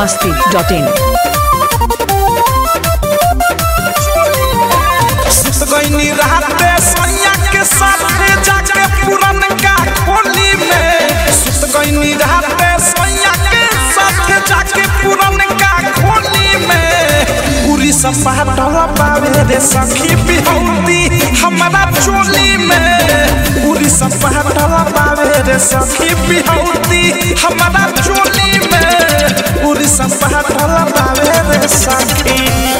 biharmasti.in गईनी रहते सैया के साथ जाके पुरन का खोली में सुत गईनी रहते सैया के साथ जाके पुरन का खोली में पूरी सपा डला पावे रे सखी बिहौती हमारा चोली में पूरी सपा डला पावे रे सखी बिहौती हमारा चोली में पूरी सपा डला पावे रे सखी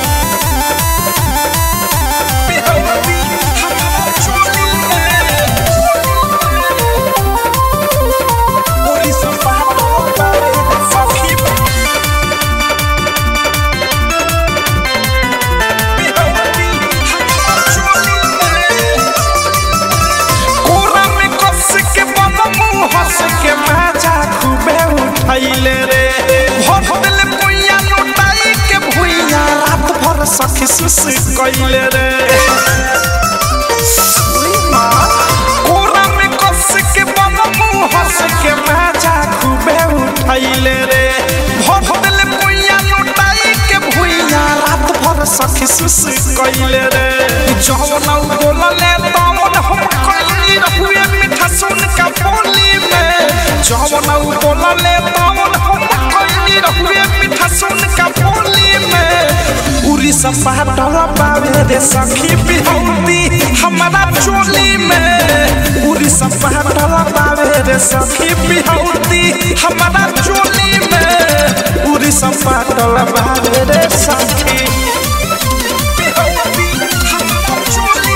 सखी सुस कइले रे कोरा में कस के बाबा मुंह हंस के मजा खूबे उठाइले रे भोदल पुइया लुटाई के भुइया रात भर सखी सुस कइले रे जौना बोलले तौन हम कइली रहुए मीठा सुन का बोली में जौना बोलले तौन हम कइली रहुए मीठा सुन का बोली में पूरी सपा डला पावे रे सखी बिहौती हमारा चोली में पूरी सपा डला पावे रे सखी बिहौती हमारा चोली में पूरी सपा डला पावे रे सखी बिहौती हमारा चोली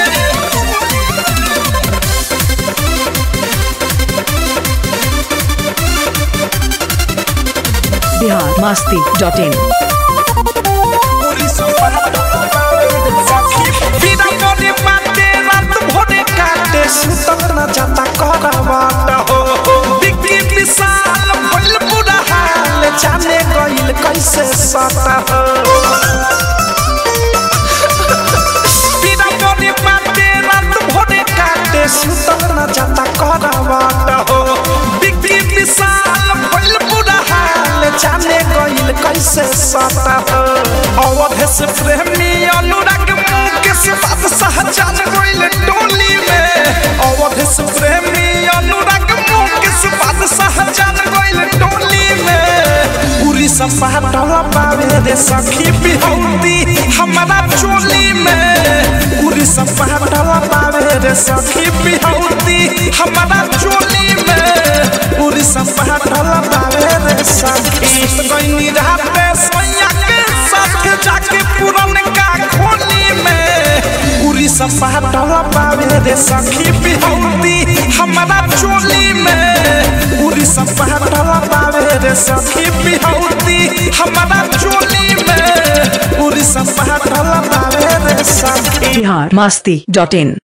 में biharmasti.in सुतल न जाता करवाट हो बिक्की विशाल भइल बुरा हाल जाने गइल कैसे सता हो बिना डरे बाटे रात भोरे काटे सुतल न जाता करवाट हो बिक्की विशाल भइल बुरा हाल जाने गइल कैसे सता हो अवधे से प्रेमी अनुराग मुकेश बादशाह जान गइल टोली में अवधेश प्रेमी अनुराग मुकेश बादशाह जान गइल टोली में पूरी सपा डला पावे रे सखी बिहौती हमारा चोली में पूरी सपा डला पावे रे सखी बिहौती हमारा चोली में पूरी सपा डला पावे रे सखी गईनी रहते सैया के साथ जाके पुरन का खोली में पूरी सपा डला पावे रे सखी बिहौती हमारा चोली में पूरी सपा डला पावे रे सखी बिहौती हमारा चोली में पूरी सपा डला पावे रे सखी biharmasti.in